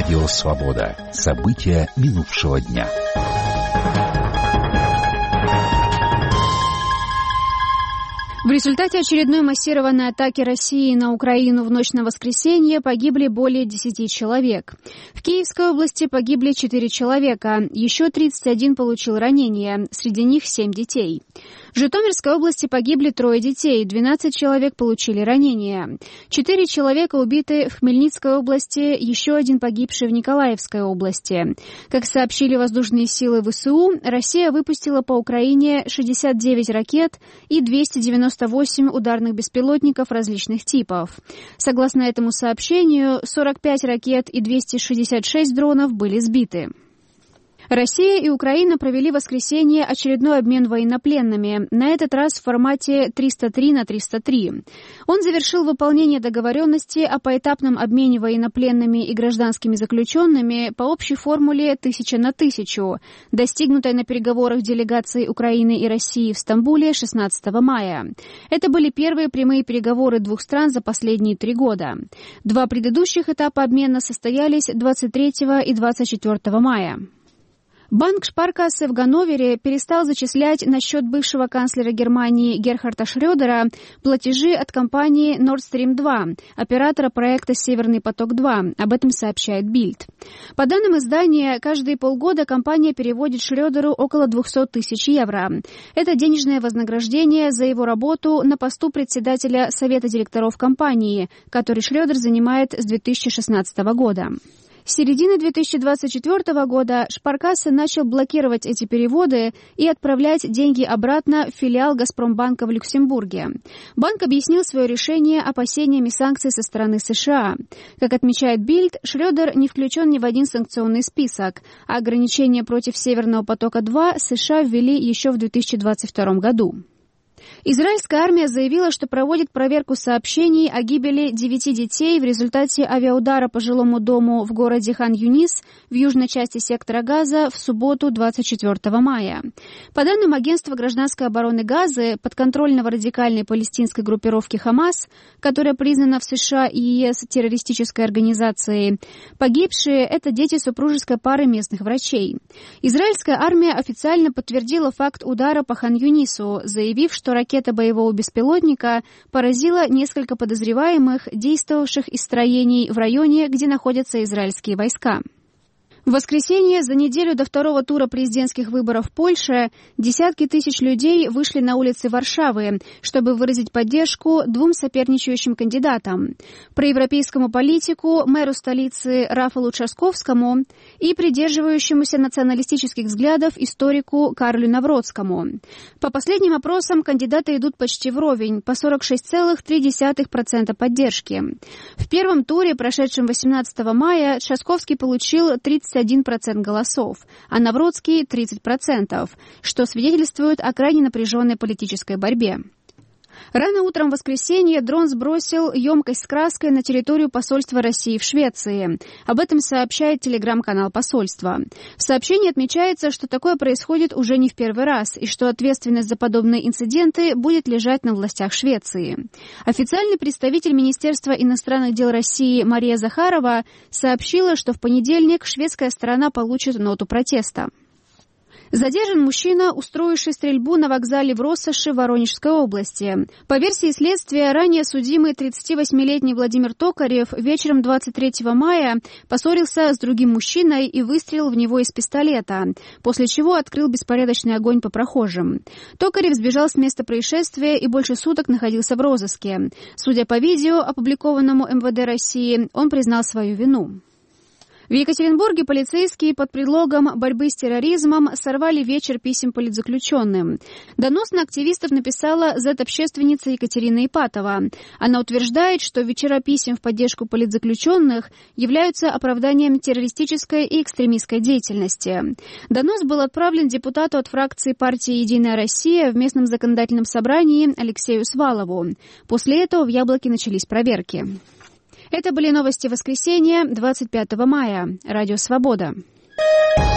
Радио «Свобода». События минувшего дня. В результате очередной массированной атаки России на Украину в ночь на воскресенье погибли более 10 человек. В Киевской области погибли 4 человека, еще 31 получил ранения, среди них 7 детей. В Житомирской области погибли 3 детей, 12 человек получили ранения. 4 человека убиты в Хмельницкой области, еще 1 погибший в Николаевской области. Как сообщили воздушные силы ВСУ, Россия выпустила по Украине 69 ракет и 298 ударных беспилотников различных типов. Согласно этому сообщению, 45 ракет и 266 дронов были сбиты. Россия и Украина провели в воскресенье очередной обмен военнопленными, на этот раз в формате 303 на 303. Он завершил выполнение договоренности о поэтапном обмене военнопленными и гражданскими заключенными по общей формуле 1000 на 1000, достигнутой на переговорах делегаций Украины и России в Стамбуле 16 мая. Это были первые прямые переговоры двух стран за последние 3 года. 2 предыдущих этапа обмена состоялись 23 и 24 мая. Банк Шпаркассе в Ганновере перестал зачислять на счет бывшего канцлера Германии Герхарда Шрёдера платежи от компании Nord Stream 2, оператора проекта «Северный поток-2». Об этом сообщает Bild. По данным издания, каждые полгода компания переводит Шрёдеру около 200 тысяч евро. Это денежное вознаграждение за его работу на посту председателя Совета директоров компании, который Шрёдер занимает с 2016 года. С середины 2024 года Шпаркассе начал блокировать эти переводы и отправлять деньги обратно в филиал Газпромбанка в Люксембурге. Банк объяснил свое решение опасениями санкций со стороны США. Как отмечает Bild, Шрёдер не включен ни в один санкционный список, а ограничения против Северного потока-2 США ввели еще в 2022 году. Израильская армия заявила, что проводит проверку сообщений о гибели 9 детей в результате авиаудара по жилому дому в городе Хан-Юнис в южной части сектора Газа в субботу 24 мая. По данным агентства гражданской обороны Газы, подконтрольного радикальной палестинской группировки «Хамас», которая признана в США и ЕС террористической организацией, погибшие – это дети супружеской пары местных врачей. Израильская армия официально подтвердила факт удара по Хан-Юнису, заявив, что ракета боевого беспилотника поразила несколько подозреваемых, действовавших из строений в районе, где находятся израильские войска. В воскресенье, за неделю до второго тура президентских выборов в Польше, десятки тысяч людей вышли на улицы Варшавы, чтобы выразить поддержку 2 соперничающим кандидатам – проевропейскому политику, мэру столицы Рафалу Часковскому и придерживающемуся националистических взглядов историку Карлю Навродскому. По последним опросам кандидаты идут почти вровень, по 46,3% поддержки. В первом туре, прошедшем 18 мая, Часковский получил 31% голосов, а Навродский – 30%, что свидетельствует о крайне напряженной политической борьбе. Рано утром в воскресенье дрон сбросил емкость с краской на территорию посольства России в Швеции. Об этом сообщает телеграм-канал посольства. В сообщении отмечается, что такое происходит уже не в первый раз, и что ответственность за подобные инциденты будет лежать на властях Швеции. Официальный представитель Министерства иностранных дел России Мария Захарова сообщила, что в понедельник шведская сторона получит ноту протеста. Задержан мужчина, устроивший стрельбу на вокзале в Россоши Воронежской области. По версии следствия, ранее судимый 38-летний Владимир Токарев вечером 23 мая поссорился с другим мужчиной и выстрелил в него из пистолета, после чего открыл беспорядочный огонь по прохожим. Токарев сбежал с места происшествия и больше суток находился в розыске. Судя по видео, опубликованному МВД России, он признал свою вину. В Екатеринбурге полицейские под предлогом борьбы с терроризмом сорвали вечер писем политзаключенным. Донос на активистов написала зет-общественница Екатерина Ипатова. Она утверждает, что вечера писем в поддержку политзаключенных являются оправданием террористической и экстремистской деятельности. Донос был отправлен депутату от фракции партии «Единая Россия» в местном законодательном собрании Алексею Свалову. После этого в Яблоке начались проверки. Это были новости воскресенья, 25 мая. Радио «Свобода».